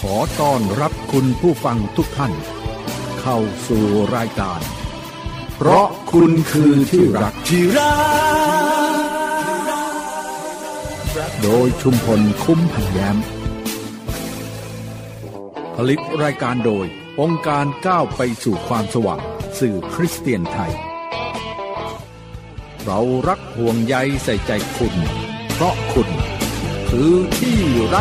ขอต้อนรับคุณผู้ฟังทุกท่านเข้าสู่รายการเพราะคุณคือที่รักโดยชุมพลคุ้มพันแย้มผลิตรายการโดยองค์การก้าวไปสู่ความสว่างสื่อคริสเตียนไทยเรารักห่วงใยใส่ใจคุณเพราะคุณคือที่รัก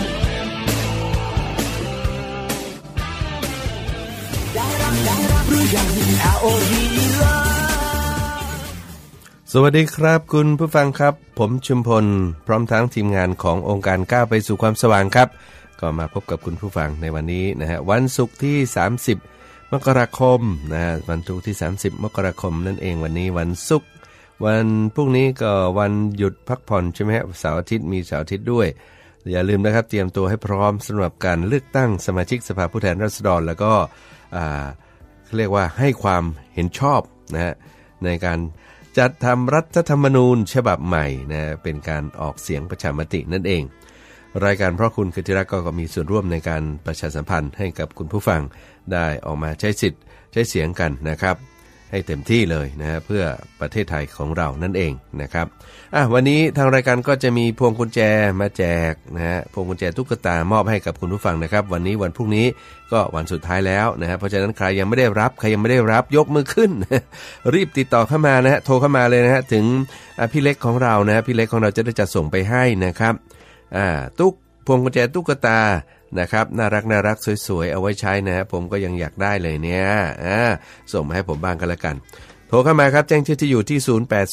สวัสดีครับคุณผู้ฟังครับผมชุมพลพร้อมทั้งทีมงานขององค์การก้าวไปสู่ความสว่างครับก็มาพบกับคุณผู้ฟังในวันนี้นะฮะวันศุกร์ที่30มกราคมนะวันศุกร์ที่30มกราคมนั่นเองวันนี้วันศุกร์วันพรุ่งนี้ก็วันหยุดพักผ่อนใช่ไหมฮะเสาร์อาทิตย์มีเสาร์อาทิตย์ด้วยอย่าลืมนะครับเตรียมตัวให้พร้อมสำหรับการเลือกตั้งสมาชิกสภาผู้แทนราษฎรแล้วก็เรียกว่าให้ความเห็นชอบนะฮะในการจัดทำรัฐธรรมนูญฉบับใหม่นะเป็นการออกเสียงประชามตินั่นเองรายการเพราะคุณคือที่รักก็มีส่วนร่วมในการประชาสัมพันธ์ให้กับคุณผู้ฟังได้ออกมาใช้สิทธิ์ใช้เสียงกันนะครับให้เต็มที่เลยนะฮะเพื่อประเทศไทยของเรานั่นเองนะครับวันนี้ทางรายการก็จะมีพวงกุญแจมาแจกนะฮะพวงกุญแจตุ๊กตามอบให้กับคุณผู้ฟังนะครับวันนี้วันพรุ่งนี้ก็วันสุดท้ายแล้วนะฮะเพราะฉะนั้นใครยังไม่ได้รับยกมือขึ้น รีบติดต่อเข้ามานะฮะโทรเข้ามาเลยนะฮะถึงพี่เล็กของเรานะพี่เล็กของเราจะได้จัดส่งไปให้นะครับพวงกุญแจตุ๊กตานะครับน่ารักสวยๆเอาไว้ใช้นะฮะผมก็ยังอยากได้เลยเนี่ยส่งมาให้ผมบ้างกันละกันโทรเข้ามาครับแจ้งชื่อที่อยู่ที่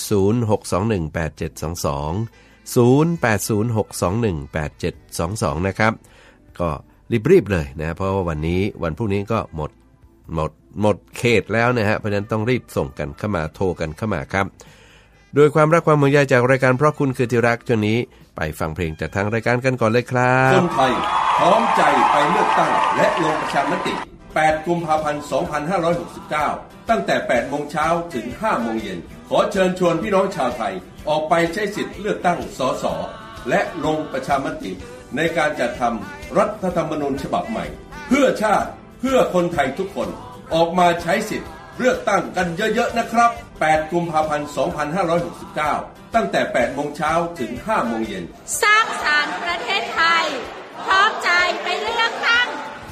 0806218722 0806218722นะครับก็รีบๆเลยนะเพราะว่าวันนี้วันพรุ่งนี้ก็หมดเขตแล้วนะฮะเพราะฉะนั้นต้องรีบส่งกันเข้ามาโทรกันเข้ามาครับโดยความรักความห่วงใยจากรายการเพราะคุณคือที่รักช่วงนี้ไปฟังเพลงจากทางรายการกันก่อนเลยครับคนไทยพร้อมใจไปเลือกตั้งและลงประชามติ8กุมภาพันธ์2569ตั้งแต่ 8 โมงเช้าถึง 5 โมงเย็นขอเชิญชวนพี่น้องชาวไทยออกไปใช้สิทธิ์เลือกตั้งสสและลงประชามติในการจัดทำรัฐธรรมนูญฉบับใหม่เพื่อชาติเพื่อคนไทยทุกคนออกมาใช้สิทธิ์เลือกตั้งกันเยอะๆนะครับ8กุมภาพันธ์2569ตั้งแต่ 8 โมงเช้าถึง 5 โมงเย็นสร้างสรรค์ประเทศไทยพร้อมใจไปเลือกตั้ง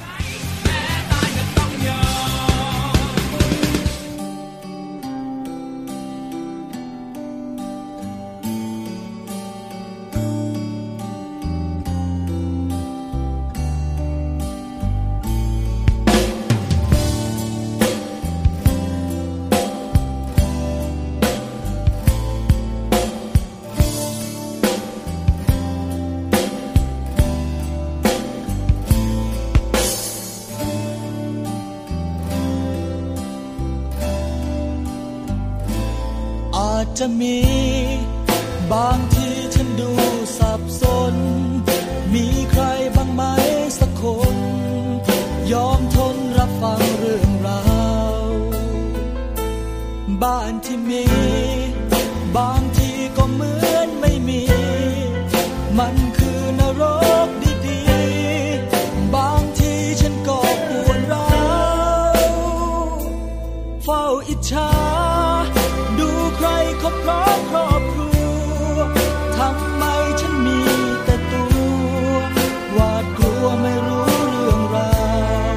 จะมีบางทีฉันดูสับสนมีใครบ้างไหมสักคนยอมทนรับฟังเรื่องราวบ้านที่มีบางทีก็เหมือนไม่มีมันคือนรกดีๆบางทีฉันก็ปวดร้าวเฝ้าอิจฉาใครเขาพร้อมครอบครัวทำไมฉันมีแต่ตัวหวาดกลัวไม่รู้เรื่องราว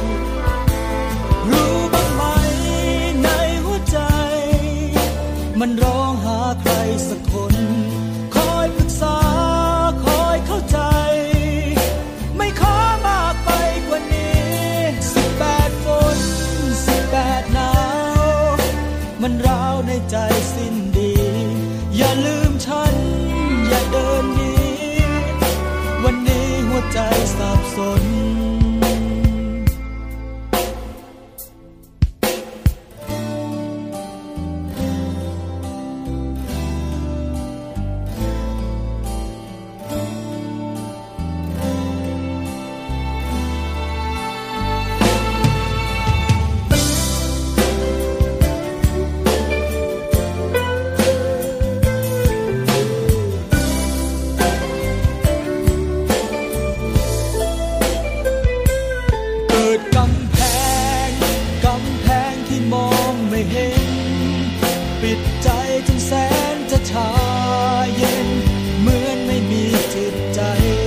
รู้บ้างไหมในหัวใจมันร้องหาใครสักคนคอยปรึกษาคอยเข้าใจไม่ขอมากไปกว่านี้18ฝน18หนาวมันร้าวในใจสิ้นดีอย่าลืมฉันอย่าเดินหนีวันนี้หัวใจสับสนแสนจะชาเย็นเหมือนไม่มีจิตใจ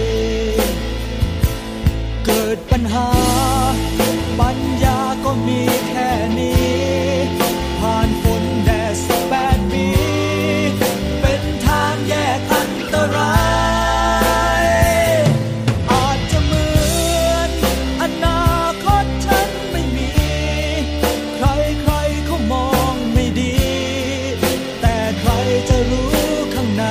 เกิดปัญหาปัญญาก็มีแค่นี้ผ่านฝนแดด18 ปีเป็นทางแยกอันตรายอาจจะเหมือนอนาคตฉันไม่มีใครๆเขามองไม่ดีแต่ใครจะรู้ข้างใน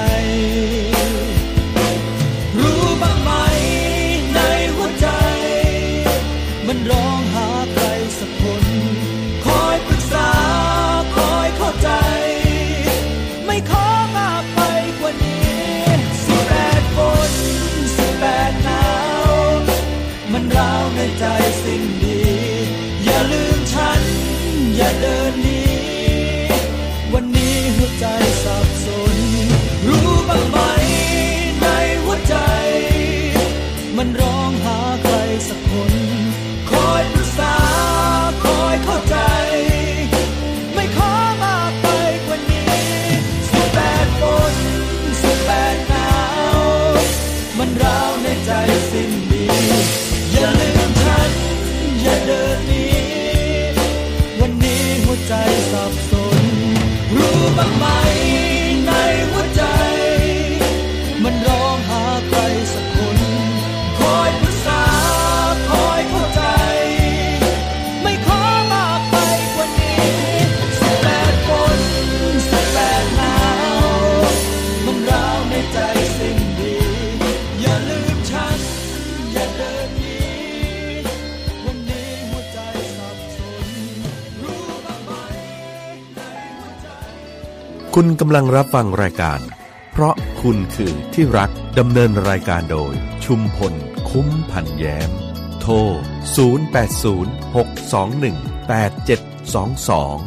รู้บ้างไหมในหัวใจมันร้องหาใครสักคนคอยปรึกษาคอยเข้าใจไม่ขอมากไปกว่านี้18 ฝน18 หนาวมันราวในใจสิ่งดีอย่าลืมฉันอย่าเดินหนีวันนี้หัวใจสับสนรู้บ้างไหมในหัวใจมันร้องหาใครสักคนคอยปรึกษาคอยเข้าใจไม่ขอมากไปกว่านี้18 ฝน18 หนาวมันราวในใจสิ้นดีอย่าลืมฉันอย่าเดินหนีวันนี้หัวใจสับสนรู้บ้างไหมในหัวใจมันร้องหาใครสักคนคอยปรึกษาคอยเข้าใจไม่ขอมากไปกว่านี้18 ฝน18 หนาวมันราวในใจสิ่งดีอย่าลืมฉันอย่าเดินหนีวันนี้หัวใจสับสนรู้บ้างไหมในหัวใจคุณกำลังรับฟังรายการเพราะคุณคือที่รักดำเนินรายการโดยชุมพลคุ้มพันแย้มโทร0806218722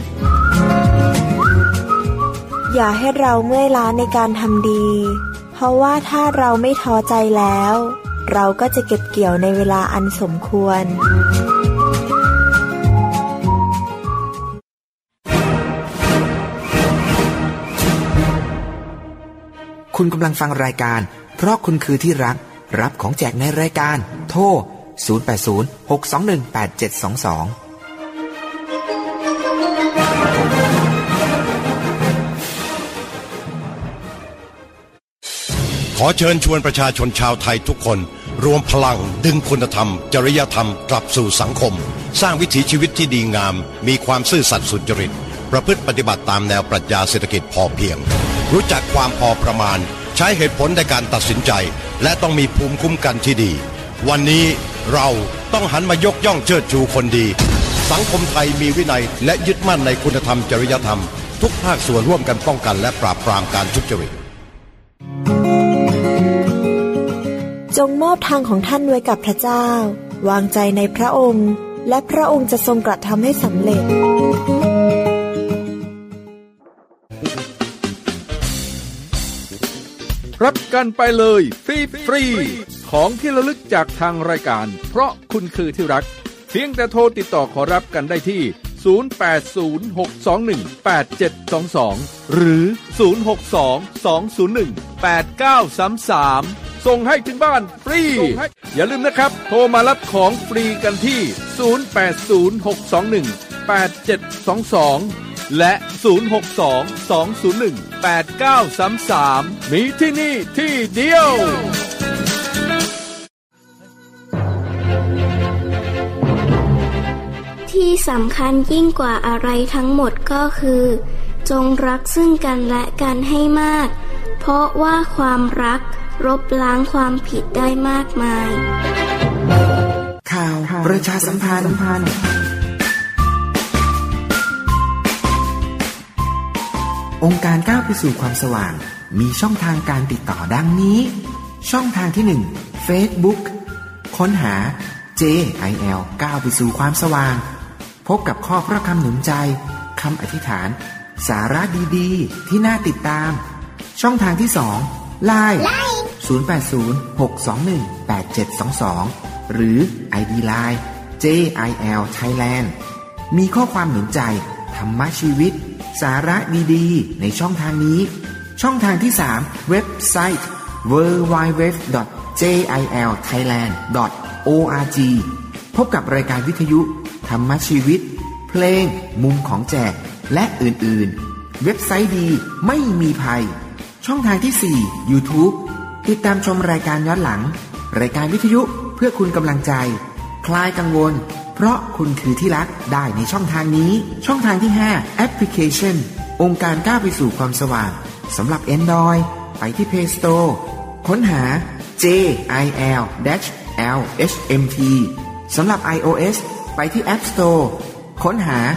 อย่าให้เราเมื่อยล้าในการทำดี เพราะว่าถ้าเราไม่ท้อใจแล้ว เราก็จะเก็บเกี่ยวในเวลาอันสมควรคุณกำลังฟังรายการเพราะคุณคือที่รักรับของแจกในรายการโทร0806218722 ขอเชิญชวนประชาชนชาวไทยทุกคนรวมพลังดึงคุณธรรมจริยธรรมกลับสู่สังคมสร้างวิถีชีวิตที่ดีงามมีความซื่อสัตย์สุจริตประพฤติปฏิบัติตามแนวปรัชญาเศรษฐกิจพอเพียงรู้จักความพอประมาณใช้เหตุผลในการตัดสินใจและต้องมีภูมิคุ้มกันที่ดีวันนี้เราต้องหันมายกย่องเชิดชูคนดีสังคมไทยมีวินัยและยึดมั่นในคุณธรรมจริยธรรมทุกภาคส่วนร่วมกันป้องกันและปราบปรามการทุจริตจงมอบทางของท่านไว้กับพระเจ้าวางใจในพระองค์และพระองค์จะทรงกระทำให้สำเร็จรับกันไปเลยฟรีของที่ระลึกจากทางรายการเพราะคุณคือที่รักเพียงแต่โทรติดต่อขอรับกันได้ที่0806218722หรือ0622018933ส่งให้ถึงบ้านฟรีอย่าลืมนะครับโทรมารับของฟรีกันที่0806218722และ0622018933มีที่นี่ที่เดียวที่สำคัญยิ่งกว่าอะไรทั้งหมดก็คือจงรักซึ่งกันและกันให้มากเพราะว่าความรักลบล้างความผิดได้มากมายข่าวประชาสัมพันธ์องค์การก้าวไปสู่ความสว่างมีช่องทางการติดต่อดังนี้ช่องทางที่ 1 Facebook ค้นหา JIL ก้าวไปสู่ความสว่างพบกับข้อพระคำหนุนใจคำอธิษฐานสาระดีๆที่น่าติดตามช่องทางที่ 2 LINE 0806218722หรือ ID LINE JIL Thailand มีข้อความหนุนใจธรรมะชีวิตสาระดีๆในช่องทางนี้ช่องทางที่3เว็บไซต์ www.jilthailand.org พบกับรายการวิทยุธรรมชีวิตเพลงมุมของแจกและอื่นๆเว็บไซต์ดีไม่มีภัยช่องทางที่4 YouTube ติดตามชมรายการย้อนหลังรายการวิทยุเพื่อคุณกำลังใจคลายกังวลเพราะคุณคือที่รักได้ในช่องทางนี้ช่องทางที่5แอปพลิเคชันองค์การก้าวไปสู่ความสว่างสำหรับ Android ไปที่ Play Store ค้นหา JIL-LHMT สำหรับ iOS ไปที่ App Store ค้นหา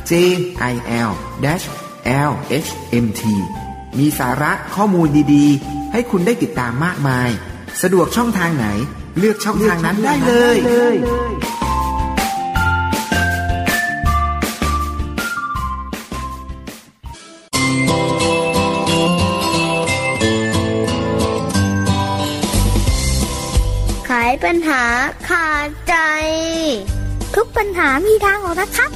JIL-LHMT มีสาระข้อมูลดีๆให้คุณได้ติดตามมากมายสะดวกช่องทางไหนเลือกช่องทางนั้นได้เลยไขปัญหาขาดใจทุกปัญหามีทางออกนะครับ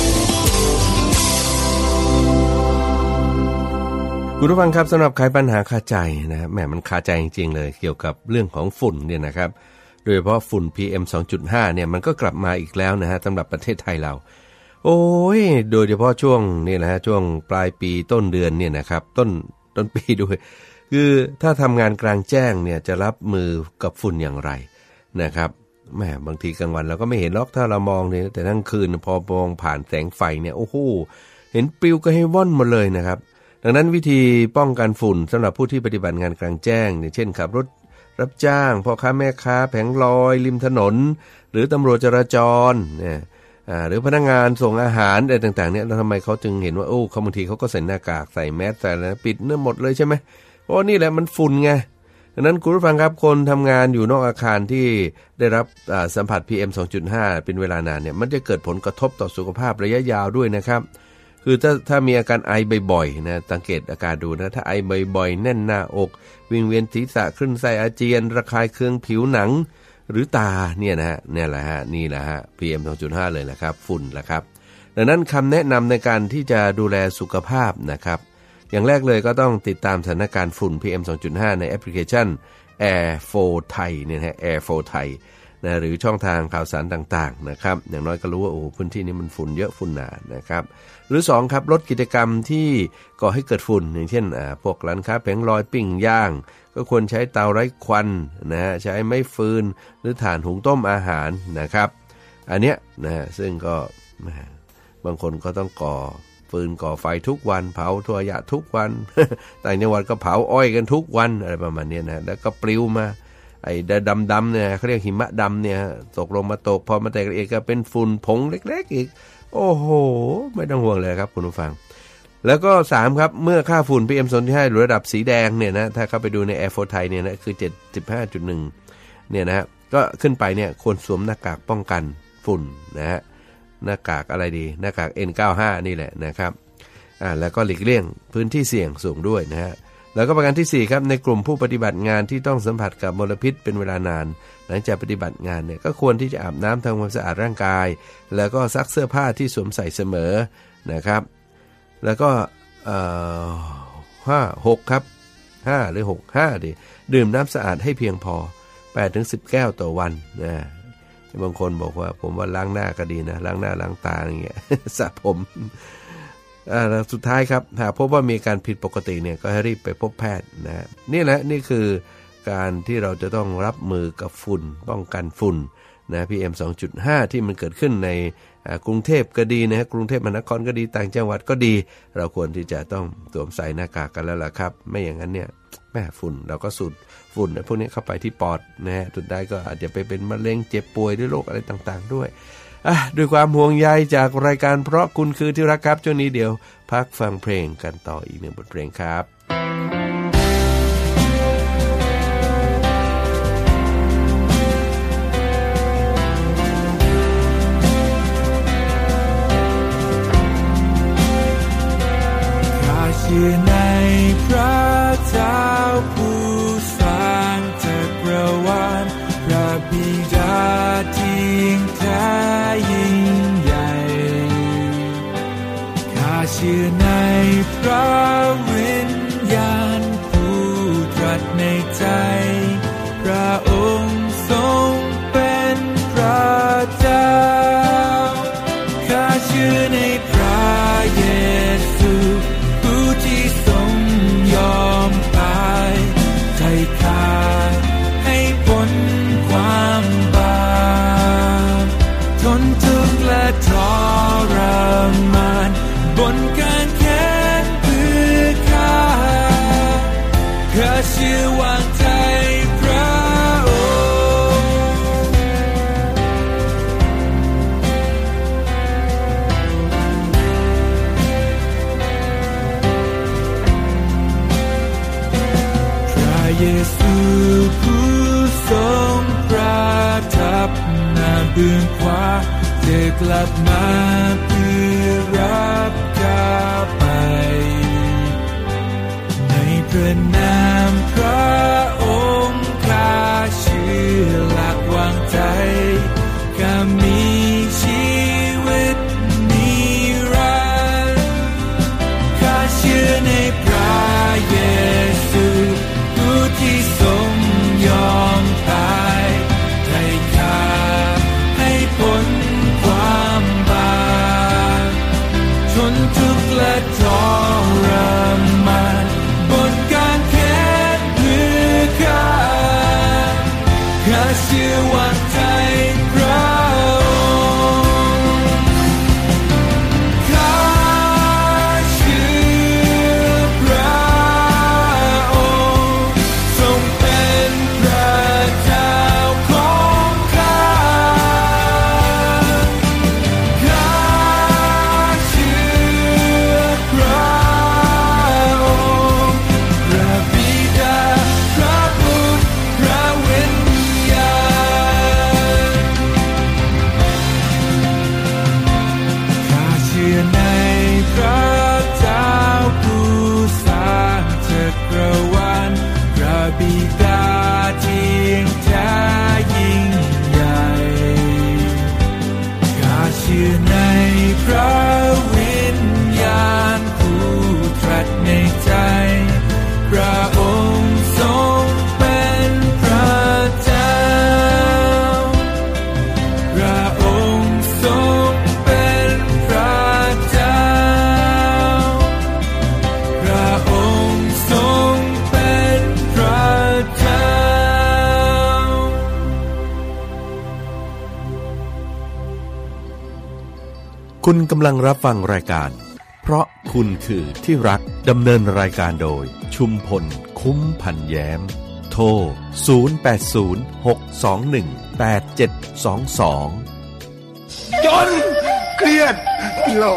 คุณผู้ฟังครับสำหรับไขปัญหาคาใจนะแหมมันคาใจจริงๆเลยเกี่ยวกับเรื่องของฝุ่นเนี่ยนะครับโดยเฉพาะฝุ่น PM 2.5 เนี่ยมันก็กลับมาอีกแล้วนะฮะสำหรับประเทศไทยเราโอ้ยโดยเฉพาะช่วงนี่นะฮะช่วงปลายปีต้นเดือนเนี่ยนะครับต้นปีด้วยคือถ้าทำงานกลางแจ้งเนี่ยจะรับมือกับฝุ่นอย่างไรนะครับแหมบางทีกลางวันเราก็ไม่เห็นหรอกถ้าเรามองเนี่ยแต่ทั้งคืนพอมองผ่านแสงไฟเนี่ยโอ้โหเห็นปลิวก็ให้ว่อนหมดเลยนะครับดังนั้นวิธีป้องกันฝุ่นสำหรับผู้ที่ปฏิบัติงานกลางแจ้งอย่างเช่นขับรถรับจ้างพ่อค้าแม่ค้าแผงลอยริมถนนหรือตำรวจจราจรเนี่ยหรือพนักงานส่งอาหารอะไรต่างๆเนี่ยแล้วทำไมเขาจึงเห็นว่าโอ้เขาบางทีเขาก็ใส่หน้ากากใส่แมสใส่อะไรปิดเนื้อหมดเลยใช่ไหมเพราะนี่แหละมันฝุ่นไงดังนั้นคุณผู้ฟังครับคนทำงานอยู่นอกอาคารที่ได้รับสัมผัส PM 2.5 เป็นเวลานานเนี่ยมันจะเกิดผลกระทบต่อสุขภาพระยะยาวด้วยนะครับคือถ้ามีอาการไอบ่อยๆนะสังเกตอาการดูนะถ้าไอบ่อยๆแน่นหน้าอกวิงเวียนศีรษะคลื่นไส้อาเจียนระคายเคืองผิวหนังหรือตาเนี่ยนะฮะนี่แหละฮะ PM 2.5 เลยแหละครับฝุ่นแหละครับดังนั้นคำแนะนำในการที่จะดูแลสุขภาพนะครับอย่างแรกเลยก็ต้องติดตามสถานการณ์ฝุ่น PM 2.5 ในแอปพลิเคชัน Air4 Thai เนี่ยนะ Air4 Thai นะหรือช่องทางข่าวสารต่างๆนะครับอย่างน้อยก็รู้ว่าโอ้พื้นที่นี้มันฝุ่นเยอะฝุ่นหนานะครับหรือ2ครับลดกิจกรรมที่ก่อให้เกิดฝุ่นอย่างเช่นพวกร้านค้าแผงลอยปิ้งย่างก็ควรใช้เตาไร้ควันนะฮะใช้ไม้ฟืนหรือถ่านหุงต้มอาหารนะครับอันเนี้ยนะฮะซึ่งก็บางคนก็ต้องก่อฟืนก่อไฟทุกวันเผาถั่วหยะทุกวัน ต่างจังหวัดก็เผาอ้อยกันทุกวันอะไรประมาณนี้นะแล้วก็ปลิวมาไอ้ดำๆเนี่ยเขาเรียกหิมะดำเนี่ยตกลงมาตกพอมาแตกละเอียดก็เป็นฝุ่นผงเล็กๆอีกโอ้โหไม่ต้องห่วงเลยครับคุณผู้ฟังแล้วก็3ครับเมื่อค่าฝุ่น PM 2.5 อยู่ระดับสีแดงเนี่ยนะถ้าเข้าไปดูใน Air4 Thai เนี่ยนะคือ 75.1 เนี่ยนะฮะก็ขึ้นไปเนี่ยควรสวมหน้ากากป้องกันฝุ่นนะฮะหน้ากากอะไรดีหน้ากาก N95 นี่แหละนะครับแล้วก็หลีกเลี่ยงพื้นที่เสี่ยงสูงด้วยนะฮะแล้วก็ประการที่4ครับในกลุ่มผู้ปฏิบัติงานที่ต้องสัมผัสกับมลพิษเป็นเวลานานหลังจากปฏิบัติงานเนี่ยก็ควรที่จะอาบน้ำทำความสะอาดร่างกายแล้วก็ซักเสื้อผ้าที่สวมใส่เสมอนะครับแล้วก็6ครับ5หรือ6 5ดิดื่มน้ำสะอาดให้เพียงพอ 8-10 แก้วต่อวันนะบางคนบอกว่าผมว่าล้างหน้าก็ดีนะล้างหน้าล้างตาอย่างเงี้ยสระผมแล้วสุดท้ายครับหากพบว่ามีการผิดปกติเนี่ยก็ให้รีบไปพบแพทย์นะนี่คือการที่เราจะต้องรับมือกับฝุ่นป้องกันฝุ่นนะ PM 2.5 ที่มันเกิดขึ้นในกรุงเทพก็ดีนะกรุงเทพมหานครก็ดีต่างจังหวัดก็ดีเราควรที่จะต้องสวมใส่หน้ากากกันแล้วล่ะครับไม่อย่างนั้นเนี่ยแม่ฝุ่นเราก็สูดฝุ่นพวกนี้เข้าไปที่ปอดนะฮะสุดท้ายก็อาจจะไปเป็นมะเร็งเจ็บป่วยด้วยโรคอะไรต่างๆด้วยด้วยความห่วงใยจากรายการเพราะคุณคือที่รักครับช่วงนี้เดี๋ยวพักฟังเพลงกันต่ออีก1บทเพลงครับข้าเชื่อในพระเจ้าผู้สร้างจักรวาลพระบิดาที่ยิ่งแท้ยิ่งใหญ่ข้าเชื่อในเยซูผู้ทรงประทับณเบื้องขวาจะกลับมาเพื่อรับข้าไปในพระนามพระองค์ข้าเชื่อหลักวางใจข้ามีชีวิตนิรันดร์ข้าเชื่อในพระเยซูผู้ที่ทรงยอมตายให้ข้าให้พ้นความบาปทนทุกข์และทรมานบนกางเขนเพื่อข้าเชื่อวางใจพระองค์ข้าเชื่อพระองค์ทรงเป็นพระเจ้าของข้าข้าเชื่อพระองค์พระบิดาพระบุตรพระวิญญาณข้าเชื่อในพระเจ้าผู้สร้างจักรวาลพระบิดาที่ยิ่งใหญ่ยิ่งใหญ่ข้าเชื่อในพระวิญญาณผู้ตรัสในใจพระองค์ทรงเป็นพระเจ้าพระองค์ทรงเป็นพระเจ้าพระองค์ทรงเป็นพระเจ้าคุณกำลังรับฟังรายการเพราะคุณคือที่รักดำเนินรายการโดยชุมพลคุ้มพันแย้มโทร0806218722 จนเครียดกินเหล้า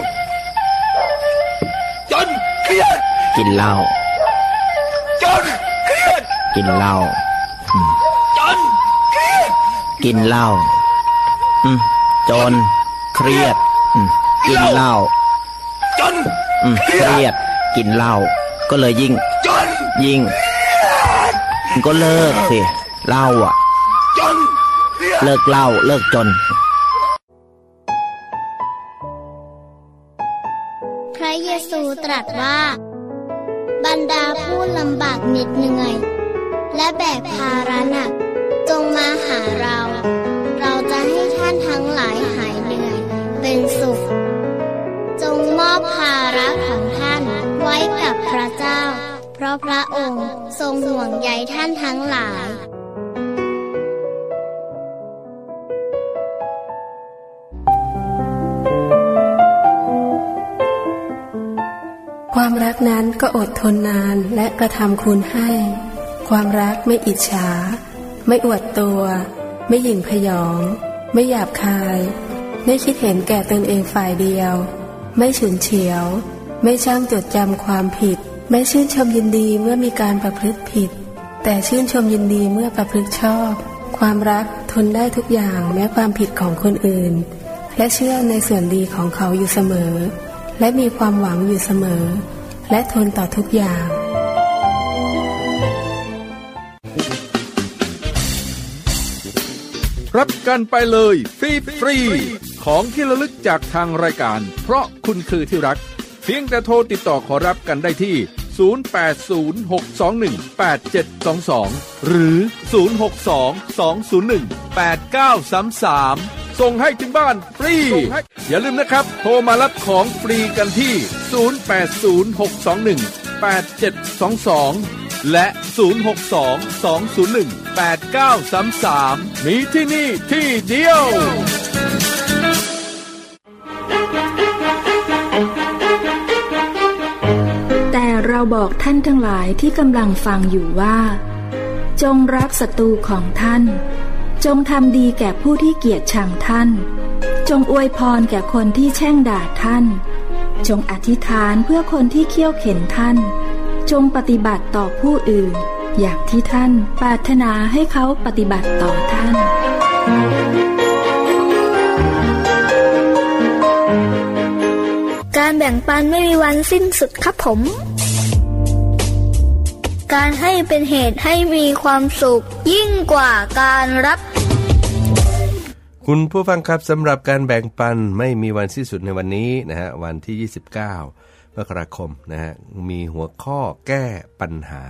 จนเครียดกินเหล้าจนเครียดกินเหล้าจนเครียดกินเหล้าจนเครียดกินเหล้าจนเครียดกินเหล้าก็เลยยิ่งก็เลิกสิเหล้าอ่ะเลิกเหล้าเลิกจนพระเยซูตรัสว่าบรรดาผู้ลำบากเหน็ดเหนื่อยและแบกภาระหนักจงมาหาเราจะให้ท่านทั้งหลายหายเหนื่อยเป็นสุขจงมอบภาระของท่านไว้กับพระเจ้าเพราะพระองค์ทรงห่วงใยท่านทั้งหลายความรักนั้นก็อดทนนานและกระทำคุณให้ความรักไม่อิจฉาไม่อวดตัวไม่หยิ่งพยองไม่หยาบคายไม่คิดเห็นแก่ตนเองฝ่ายเดียวไม่ฉุนเฉียวไม่ช่างจดจำความผิดไม่ชื่นชมยินดีเมื่อมีการประพฤติผิดแต่ชื่นชมยินดีเมื่อประพฤติชอบความรักทนได้ทุกอย่างแม้ความผิดของคนอื่นและเชื่อในส่วนดีของเขาอยู่เสมอและมีความหวังอยู่เสมอและทนต่อทุกอย่างรับกันไปเลยฟรีของที่ระลึกจากทางรายการเพราะคุณคือที่รักเพียงแต่โทรติดต่อขอรับกันได้ที่0806218722หรือ0622018933ส่งให้ถึงบ้านฟรีอย่าลืมนะครับโทรมารับของฟรีกันที่0806218722และ0622018933มีที่นี่ที่เดียวแต่เราบอกท่านทั้งหลายที่กำลังฟังอยู่ว่าจงรักศัตรูของท่านจงทำดีแก่ผู้ที่เกลียดชังท่านจงอวยพรแก่คนที่แช่งด่าท่านจงอธิษฐานเพื่อคนที่เคี่ยวเข็นท่านจงปฏิบัติต่อผู้อื่นอย่างที่ท่านปรารถนาให้เขาปฏิบัติต่อท่านการแบ่งปันไม่มีวันสิ้นสุดครับผมการให้เป็นเหตุให้มีความสุขยิ่งกว่าการรับคุณผู้ฟังครับสำหรับการแบ่งปันไม่มีวันสิ้นสุดในวันนี้นะฮะวันที่29มกราคมนะฮะมีหัวข้อแก้ปัญหา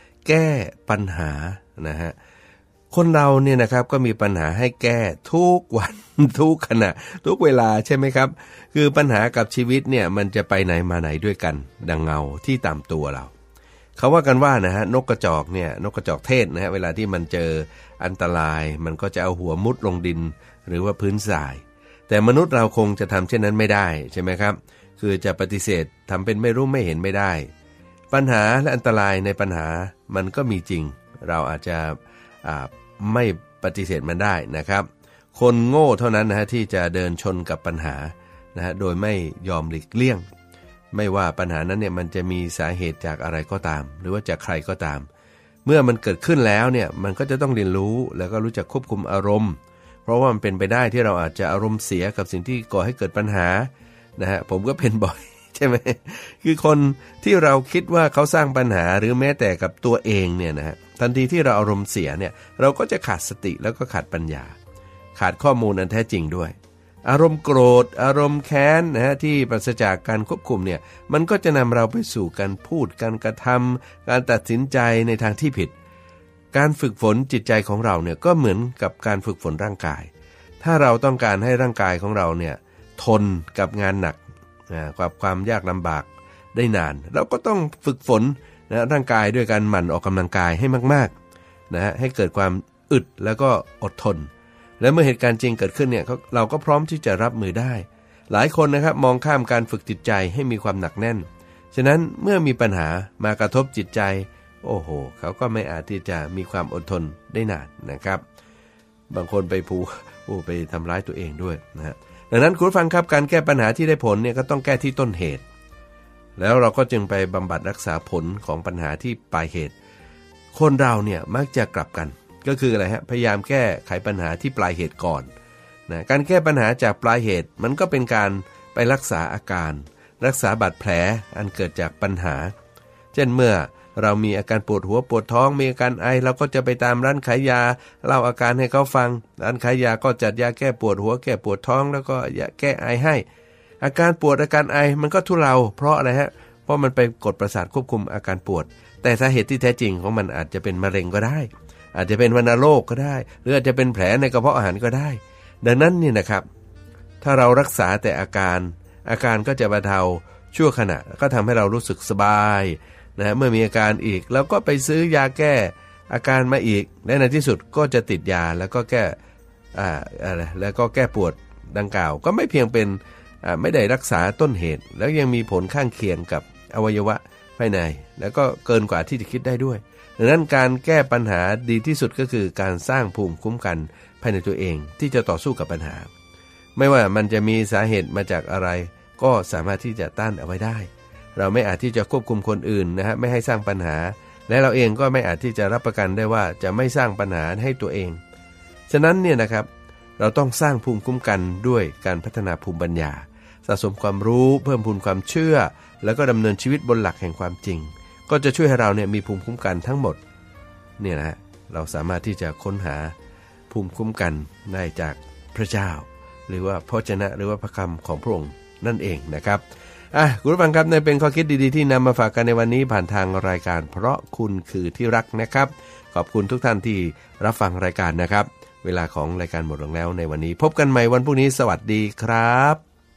นะฮะคนเราเนี่ยนะครับก็มีปัญหาให้แก้ทุกวันทุกขณะทุกเวลาใช่ไหมครับคือปัญหากับชีวิตเนี่ยมันจะไปไหนมาไหนด้วยกันดังเงาที่ตามตัวเราเขาว่ากันว่านะฮะนกกระจอกเทศนะฮะเวลาที่มันเจออันตรายมันก็จะเอาหัวมุดลงดินหรือว่าพื้นทรายแต่มนุษย์เราคงจะทำเช่นนั้นไม่ได้ใช่ไหมครับคือจะปฏิเสธทำเป็นไม่รู้ไม่เห็นไม่ได้ปัญหาและอันตรายในปัญหามันก็มีจริงเราอาจจะไม่ปฏิเสธมันได้นะครับคนโง่เท่านั้นนะฮะที่จะเดินชนกับปัญหานะฮะโดยไม่ยอมหลีกเลี่ยงไม่ว่าปัญหานั้นเนี่ยมันจะมีสาเหตุจากอะไรก็ตามหรือว่าจากใครก็ตามเมื่อมันเกิดขึ้นแล้วเนี่ยมันก็จะต้องเรียนรู้แล้วก็รู้จักควบคุมอารมณ์เพราะว่ามันเป็นไปได้ที่เราอาจจะอารมณ์เสียกับสิ่งที่ก่อให้เกิดปัญหานะฮะผมก็เป็นบ่อยใช่ไหมคือคนที่เราคิดว่าเขาสร้างปัญหาหรือแม้แต่กับตัวเองเนี่ยนะฮะทันทีที่เราอารมณ์เสียเนี่ยเราก็จะขาดสติแล้วก็ขาดปัญญาขาดข้อมูลอันแท้จริงด้วยอารมณ์โกรธอารมณ์แค้นนะฮะที่ปราศจากการควบคุมเนี่ยมันก็จะนำเราไปสู่การพูดการกระทำการตัดสินใจในทางที่ผิดการฝึกฝนจิตใจของเราเนี่ยก็เหมือนกับการฝึกฝนร่างกายถ้าเราต้องการให้ร่างกายของเราเนี่ยทนกับงานหนักกับความยากลำบากได้นานเราก็ต้องฝึกฝนนะร่างกายด้วยการหมั่นออกกำลังกายให้มากๆนะฮะให้เกิดความอึดแล้วก็อดทนและเมื่อเหตุการณ์จริงเกิดขึ้นเนี่ยเราก็พร้อมที่จะรับมือได้หลายคนนะครับมองข้ามการฝึกจิตใจให้มีความหนักแน่นฉะนั้นเมื่อมีปัญหามากระทบจิตใจโอ้โหเขาก็ไม่อาจที่จะมีความอดทนได้นานนะครับบางคนไปไปทำร้ายตัวเองด้วยนะฮะดังนั้นคุณผู้ฟังครับการแก้ปัญหาที่ได้ผลเนี่ยก็ต้องแก้ที่ต้นเหตุแล้วเราก็จึงไปบำบัดรักษาผลของปัญหาที่ปลายเหตุคนเราเนี่ยมักจะกลับกันก็คืออะไรฮะพยายามแก้ไขปัญหาที่ปลายเหตุก่อนนะการแก้ปัญหาจากปลายเหตุมันก็เป็นการไปรักษาอาการรักษาบาดแผลอันเกิดจากปัญหาเช่นเมื่อเรามีอาการปวดหัวปวดท้องมีอาการไอเราก็จะไปตามร้านขายยาเล่าอาการให้เขาฟังร้านขายยาก็จัดยาแก้ปวดหัวแก้ปวดท้องแล้วก็ยาแก้ไอให้อาการปวดอาการไอมันก็ทุเลาเพราะอะไรฮะเพราะมันไปกดประสาทควบคุมอาการปวดแต่สาเหตุที่แท้จริงของมันอาจจะเป็นมะเร็งก็ได้อาจจะเป็นวัณโรคก็ได้หรืออาจจะเป็นแผลในกระเพาะอาหารก็ได้ดังนั้นเนี่ยนะครับถ้าเรารักษาแต่อาการก็จะบรรเทาชั่วขณะก็ทำให้เรารู้สึกสบายนะเมื่อมีอาการอีกเราก็ไปซื้อยาแก้อาการมาอีกและในที่สุดก็จะติดยาแล้วก็แก้แล้วก็แก้ปวดดังกล่าวก็ไม่เพียงเป็นไม่ได้รักษาต้นเหตุแล้วยังมีผลข้างเคียงกับอวัยวะภายในแล้วก็เกินกว่าที่จะคิดได้ด้วยดังนั้นการแก้ปัญหาดีที่สุดก็คือการสร้างภูมิคุ้มกันภายในตัวเองที่จะต่อสู้กับปัญหาไม่ว่ามันจะมีสาเหตุมาจากอะไรก็สามารถที่จะต้านเอาไว้ได้เราไม่อาจที่จะควบคุมคนอื่นนะฮะไม่ให้สร้างปัญหาและเราเองก็ไม่อาจที่จะรับประกันได้ว่าจะไม่สร้างปัญหาให้ตัวเองฉะนั้นเนี่ยนะครับเราต้องสร้างภูมิคุ้มกันด้วยการพัฒนาภูมิปัญญาสะสมความรู้เพิ่มพูนความเชื่อแล้วก็ดำเนินชีวิตบนหลักแห่งความจริงก็จะช่วยให้เราเนี่ยมีภูมิคุ้มกันทั้งหมดเนี่ยนะเราสามารถที่จะค้นหาภูมิคุ้มกันได้จากพระเจ้าหรือว่าพระวจนะหรือว่าพระคำของพระองค์นั่นเองนะครับคุณผู้ฟังครับนี่เป็นข้อคิดดีๆที่นำมาฝากกันในวันนี้ผ่านทางรายการเพราะคุณคือที่รักนะครับขอบคุณทุกท่านที่รับฟังรายการนะครับเวลาของรายการหมดลงแล้วในวันนี้พบกันใหม่วันพรุ่งนี้สวัสดีครับ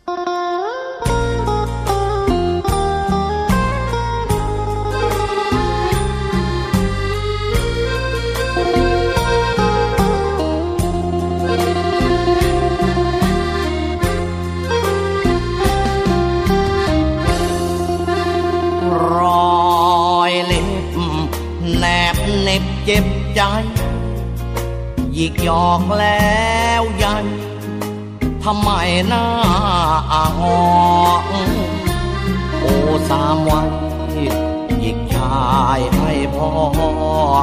เจ็บใจหยิกหยอกแล้วยัยทำไมหน้าหอกโอ้สามวันหยิกชายให้พอ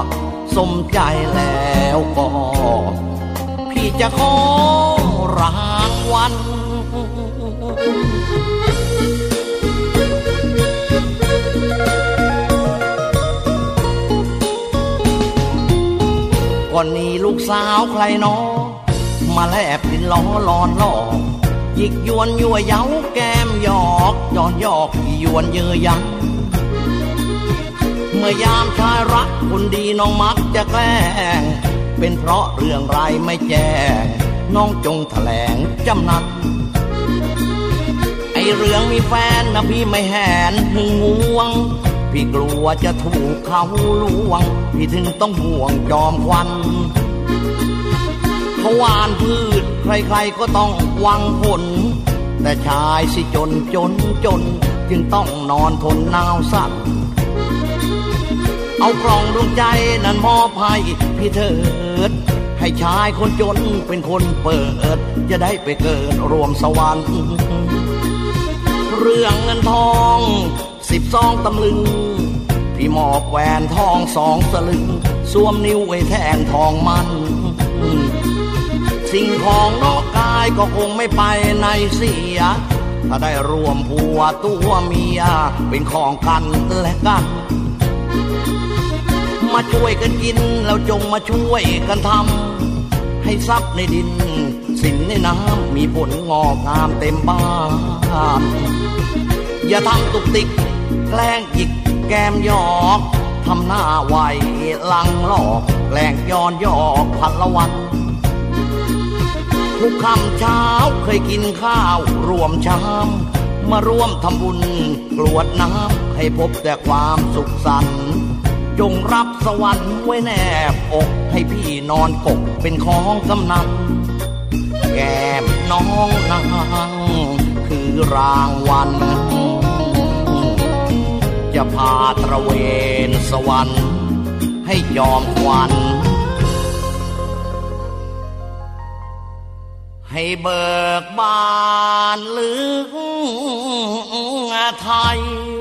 สมใจแล้วก็พี่จะขอรางวัลก่อนนี้ลูกสาวใครน้อมาแลบดินล้อลอนล่อหยิกยวนยั่วเย้าแก้มหยอกย้อนยอกที่ยวนเยื่อยันเมื่อยามชายรักคนดีน้องมักจะแกล้งเป็นเพราะเรื่องไรไม่แจ้งน้องจงแถลงจำนันไอเรื่องมีแฟนนะพี่ไม่แหนหึงงวงพี่กลัวจะถูกเขาลวงพี่ถึงต้องห่วงจอมควันเขาหวานพืชใครๆก็ต้องหวังผลแต่ชายสิจนจึงต้องนอนทนหนาวสั่นเอากล่องดวงใจนั้นมอบให้พี่เถิดให้ชายคนจนเป็นคนเปิดจะได้ไปเกิดรวมสวรรค์เรื่องเงินทอง12 ตำลึงพี่มอบแหวนทอง2 สลึงสวมนิ้วไว้แทนทองมันสิ่งของนอกกายก็คงไม่ไปในเสียถ้าได้รวมผัวตัวเมียเป็นของกันและกันมาช่วยกันกินแล้วจงมาช่วยกันทำให้ทรัพย์ในดินสินในน้ำมีผลงอกงามเต็มบ้านอย่าทำตุกติกแกล้งจิกแกมหยอกทำหน้าไหวหลังหลอกแกล้งย้อนยอกพันละวันทุกค่ำเช้าเคยกินข้าวรวมชามมาร่วมทำบุญกรวดน้ำให้พบแต่ความสุขสันต์จงรับสวรรค์ไว้แนบอกให้พี่นอนกกเป็นของกำนันแก้มน้องนางคือรางวัลจะพาตระเวนสวรรค์ให้ยอมควันให้เบิกบานลึกไทย